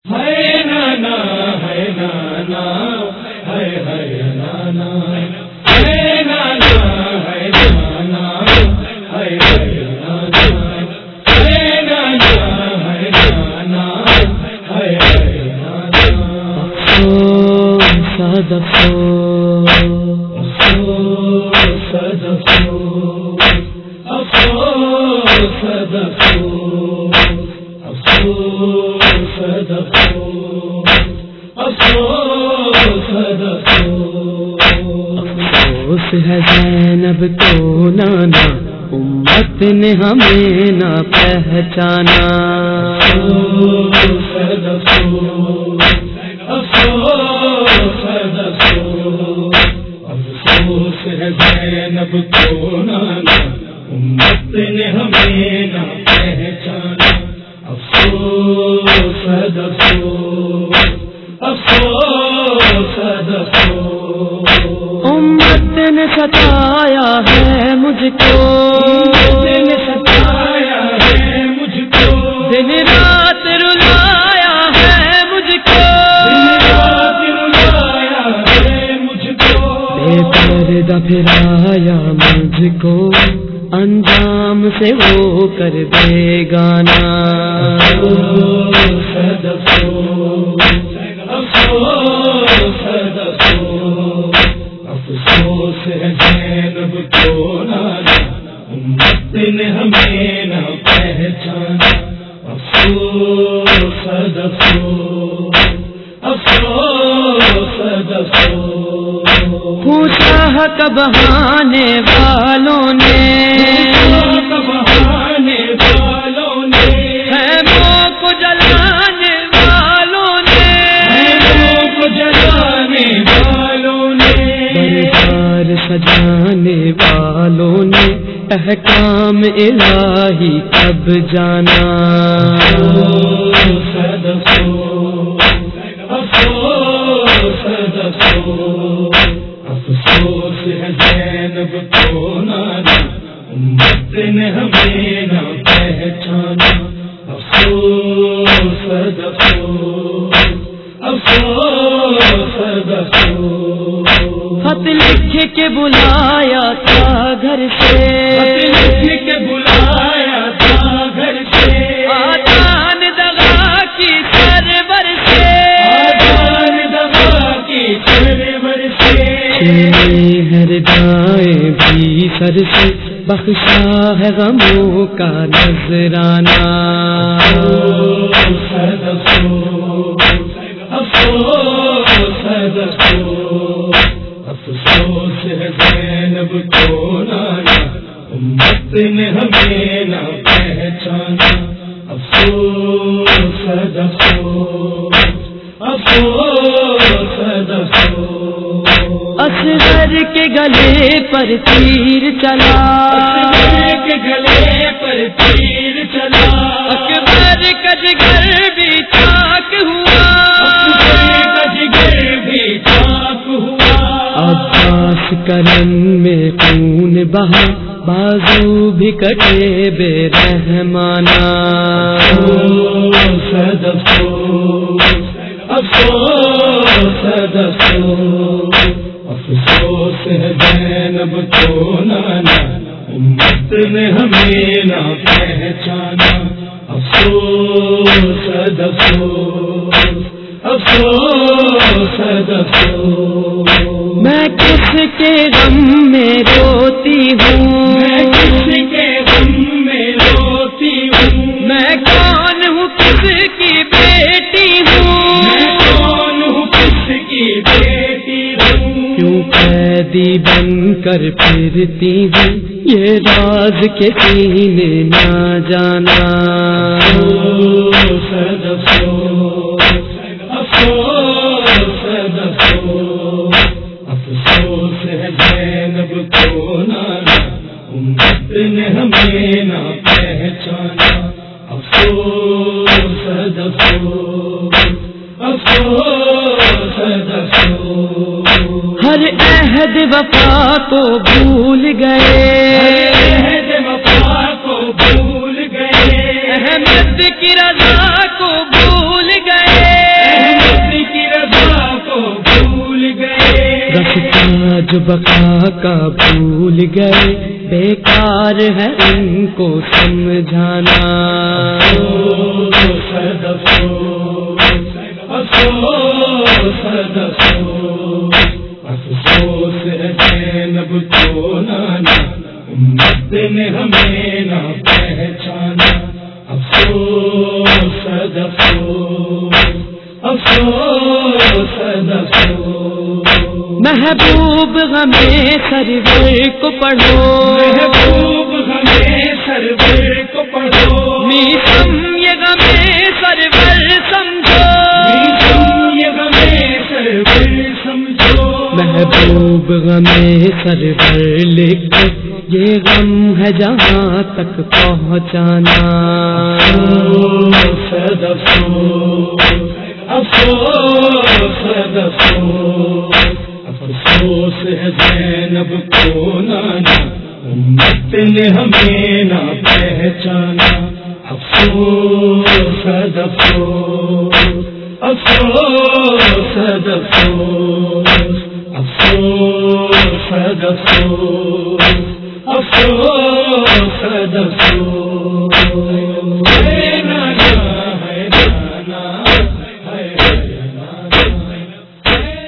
ہے نانا ہے نانا ہے نانا ہے نانا ہے نانا ہے نانا ہے نانا ہے نانا ہے نانا افسوس افسوس ہے زینب کو نانا امت نے ہمیں نہ پہچانا افسوس ہے زینب کو نانا امت نے ہمیں نہ پہچانا افسوس افسوس امت نے ستایا ہے مجھ کو ستایا ہے مجھ کو دن رات رلایا ہے مجھ کو رلایا ہے مجھ کو بے پردہ پھرایا مجھ کو انجام سے وہ کر دے گانا افسوس ہے زینب کو نانا امت نے ہمیں نہ پہچانا افسوس پوچھا حق بہانے والوں نے خیموں کو جلانے والوں نے دربار سجانے والوں نے احکام الہی کب جانا افسوس ہے زینب کو نانا امت نے ہمیں نہ پہچانا افسوس خط لکھ کے بلایا تھا گھر سے بلایا تھا گھر سے آدان دغا کی سرور سے ہر دائیں بھی سر سے بخشا ہے غموں کا نذرانہ افسوس ہے زینب کو نانا امت نے ہمیں نہ پہچانا افسوس اصغر کے گلے پر تیر چلا اکبر کا جگر بھی چاک ہوا عباس کرن میں خون بہا بازو بھی کٹے بے رحمانہ افسوس ہے زینب کو نانا امت نے ہمیں نہ پہچانا افسوس میں کس کے غم میں روتی ہوں میں کون ہوں کس کی بیٹی ہوں کیوں قیدی بن کر پھرتی ہوں یہ راز کے سینے نہ جانا افسوس ہے زینب کو نانا امت نے ہمیں نہ پہچانا افسوس ہر عہد وفا کو بھول گئے احمد کی رضا کو بھول گئے جو بقا کا بھول گئے بیکار ہے ان کو سمجھانا افسوس ہے زینب کو نانا امت نے ہمیں نہ پہچانا افسوس محبوب غمیں سرور کو پڑھو محبوب ہمیں سرور کو پڑھو میسم یہ غمیں سرور سمجھو یہ غمیں سرور سمجھو محبوب غمیں سرور لکھ یہ غم ہے جہاں تک پہنچانا افسوس ہے زینب کو نانا امت نے ہمیں نہ پہچانا افسوس افسوس